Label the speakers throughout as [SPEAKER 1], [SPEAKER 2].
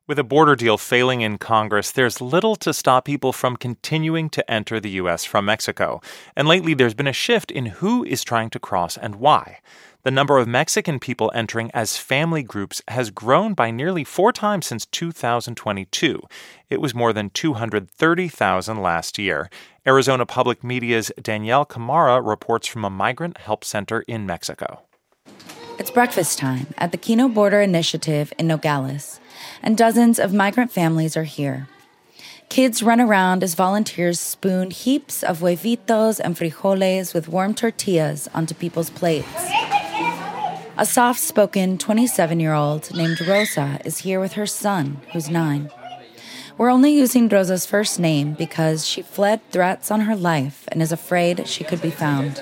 [SPEAKER 1] With a border deal failing in Congress, there's little to stop people from continuing to enter the U.S. from Mexico. And lately, there's been a shift in who is trying to cross and why. The number of Mexican people entering as family groups has grown by nearly 4 times since 2022. It was more than 230,000 last year. Arizona Public Media's Danielle Camara reports from a migrant help center in Mexico.
[SPEAKER 2] It's breakfast time at the Kino Border Initiative in Nogales, and dozens of migrant families are here. Kids run around as volunteers spoon heaps of huevitos and frijoles with warm tortillas onto people's plates. A soft-spoken 27-year-old named Rosa is here with her son, who's 9. We're only using Rosa's first name because she fled threats on her life and is afraid she could be found.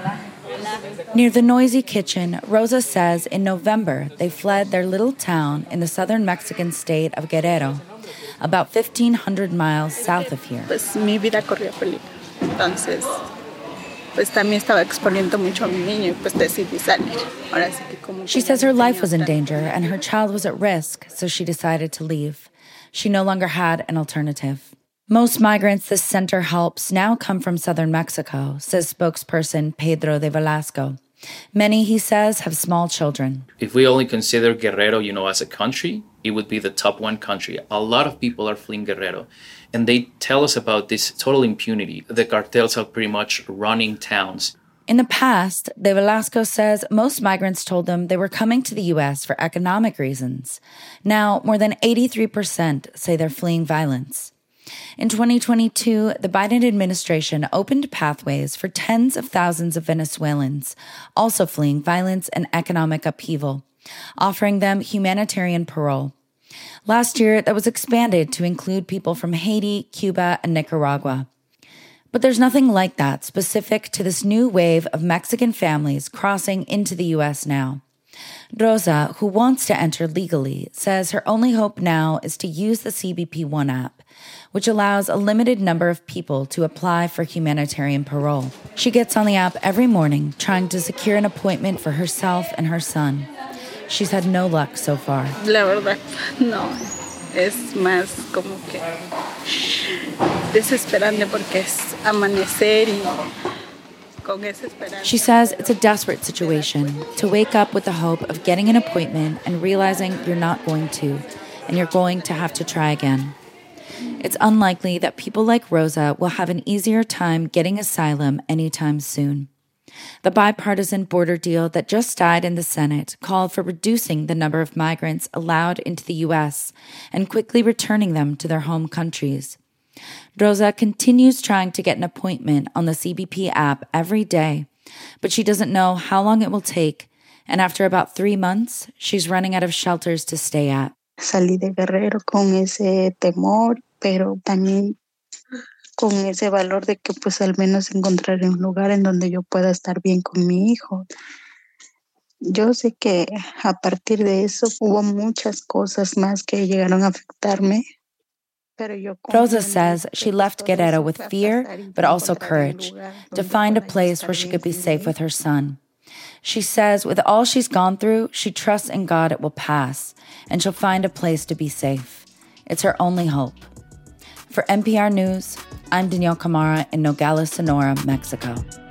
[SPEAKER 2] Near the noisy kitchen, Rosa says in November they fled their little town in the southern Mexican state of Guerrero, about 1,500 miles south of here.
[SPEAKER 3] Pues mi vida corría peligro. Entonces, pues también estaba exponiendo mucho a mi niño y pues decidí salir. Ahora sí que como
[SPEAKER 2] She says her life was in danger and her child was at risk, so she decided to leave. She no longer had an alternative. Most migrants this center helps now come from southern Mexico, says spokesperson Pedro de Velasco. Many, he says, have small children.
[SPEAKER 4] If we only consider Guerrero, as a country, it would be the top 1 country. A lot of people are fleeing Guerrero, and they tell us about this total impunity. The cartels are pretty much running towns.
[SPEAKER 2] In the past, de Velasco says most migrants told them they were coming to the U.S. for economic reasons. Now, more than 83% say they're fleeing violence. In 2022, the Biden administration opened pathways for tens of thousands of Venezuelans, also fleeing violence and economic upheaval, offering them humanitarian parole. Last year, that was expanded to include people from Haiti, Cuba, and Nicaragua. But there's nothing like that specific to this new wave of Mexican families crossing into the U.S. now. Rosa, who wants to enter legally, says her only hope now is to use the CBP One app, which allows a limited number of people to apply for humanitarian parole. She gets on the app every morning trying to secure an appointment for herself and her son. She's had no luck so far.
[SPEAKER 3] La verdad, no. Es más como que desesperante porque es amanecer y con esa esperanza.
[SPEAKER 2] She says it's a desperate situation to wake up with the hope of getting an appointment and realizing you're not going to, and you're going to have to try again. It's unlikely that people like Rosa will have an easier time getting asylum anytime soon. The bipartisan border deal that just died in the Senate called for reducing the number of migrants allowed into the U.S. and quickly returning them to their home countries. Rosa continues trying to get an appointment on the CBP app every day, but she doesn't know how long it will take, and after about 3 months, she's running out of shelters to stay at.
[SPEAKER 3] Salí de Guerrero con ese temor, pero también con ese valor de que pues al menos encontraré un lugar en donde yo pueda estar bien con mi hijo. Yo sé que a partir de eso hubo muchas cosas más que llegaron a afectarme.
[SPEAKER 2] Rosa says she left Guerrero with fear, but also courage, to find a place where she could be safe with her son. She says with all she's gone through, she trusts in God it will pass, and she'll find a place to be safe. It's her only hope. For NPR News, I'm Danielle Camara in Nogales, Sonora, Mexico.